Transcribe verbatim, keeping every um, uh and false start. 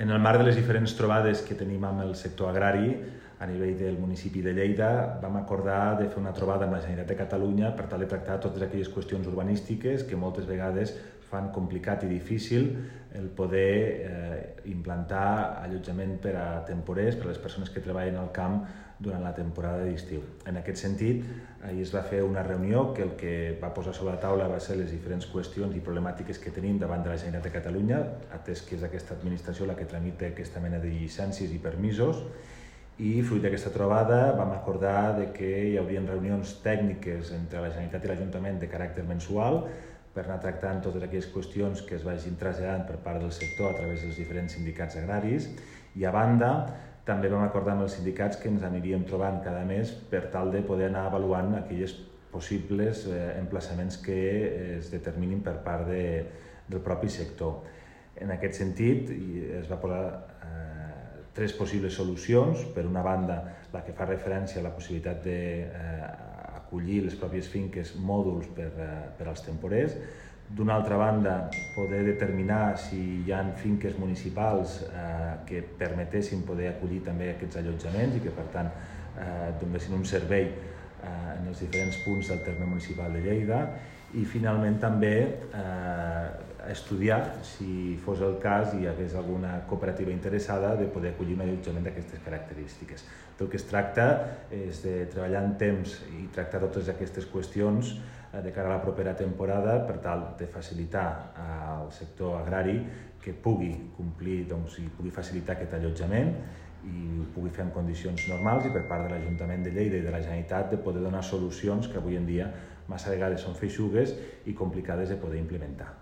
En el marc de les diferents trobades que tenim amb el sector agrari, a nivell del municipi de Lleida, vam acordar de fer una trobada amb la Generalitat de Catalunya per tal de tractar totes aquelles qüestions urbanístiques que moltes vegades fan complicat i difícil el poder eh, implantar allotjament per a temporers, per a les persones que treballen al camp durant la temporada d'estiu. En aquest sentit, ahir es va fer una reunió que el que va posar sobre la taula va ser les diferents qüestions i problemàtiques que tenim davant de la Generalitat de Catalunya, atès que és aquesta administració la que tramita aquesta mena de llicències i permisos, i fruit d'aquesta trobada vam acordar de que hi haurien reunions tècniques entre la Generalitat i l'Ajuntament de caràcter mensual per anar tractant totes aquelles qüestions que es vagin traslladant per part del sector a través dels diferents sindicats agraris, i a banda també vam acordar amb els sindicats que ens aniríem trobant cada mes per tal de poder anar avaluant aquells possibles eh, emplaçaments que es determinin per part de, del propi sector. En aquest sentit, es va posar eh, tres possibles solucions. Per una banda, la que fa referència a la possibilitat d'acollir eh, les pròpies finques mòduls per, eh, per als temporers. D'una altra banda, poder determinar si hi ha finques municipals eh, que permetessin poder acollir també aquests allotjaments i que, per tant, eh, donessin un servei eh, en els diferents punts del terme municipal de Lleida. I, finalment, també eh, estudiar, si fos el cas, i hi hagués alguna cooperativa interessada, de poder acollir un allotjament d'aquestes característiques. Del que es tracta és de treballar en temps i tractar totes aquestes qüestions de cara a la propera temporada per tal de facilitar al sector agrari que pugui complir doncs, i pugui facilitar aquest allotjament i ho pugui fer en condicions normals, i per part de l'Ajuntament de Lleida i de la Generalitat de poder donar solucions que avui en dia massa vegades són feixugues i complicades de poder implementar.